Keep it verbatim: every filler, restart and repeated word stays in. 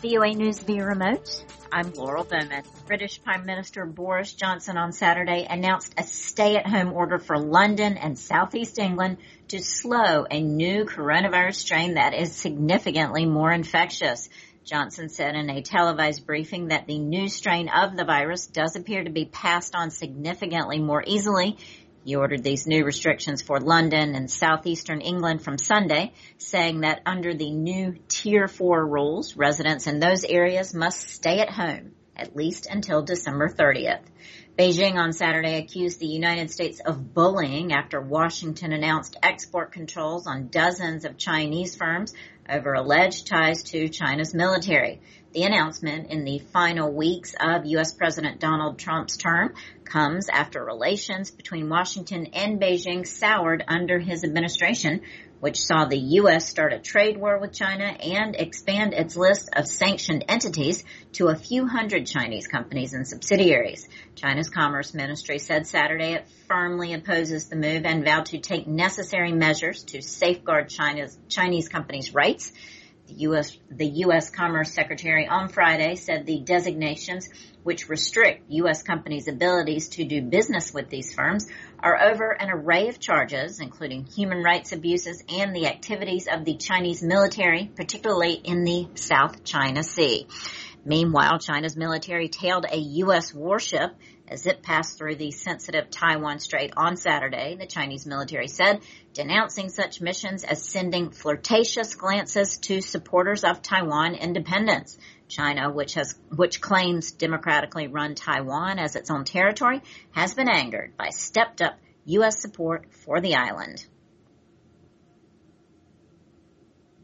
V O A News via remote. I'm Laurel Bowman. British Prime Minister Boris Johnson on Saturday announced a stay-at-home order for London and southeast England to slow a new coronavirus strain that is significantly more infectious. Johnson said in a televised briefing that the new strain of the virus does appear to be passed on significantly more easily. He ordered these new restrictions for London and southeastern England from Sunday, saying that under the new Tier four rules, residents in those areas must stay at home at least until December thirtieth. Beijing on Saturday accused the United States of bullying after Washington announced export controls on dozens of Chinese firms over alleged ties to China's military. The announcement in the final weeks of U S. President Donald Trump's term comes after relations between Washington and Beijing soured under his administration, which saw the U S start a trade war with China and expand its list of sanctioned entities to a few hundred Chinese companies and subsidiaries. China's Commerce Ministry said Saturday it firmly opposes the move and vowed to take necessary measures to safeguard China's Chinese companies' rights. The U S the U S. Commerce Secretary on Friday said the designations, which restrict U S companies' abilities to do business with these firms, are over an array of charges, including human rights abuses and the activities of the Chinese military, particularly in the South China Sea. Meanwhile, China's military tailed a U S warship as it passed through the sensitive Taiwan Strait on Saturday, the Chinese military said, denouncing such missions as sending flirtatious glances to supporters of Taiwan independence. China, which has which claims democratically run Taiwan as its own territory, has been angered by stepped-up U S support for the island.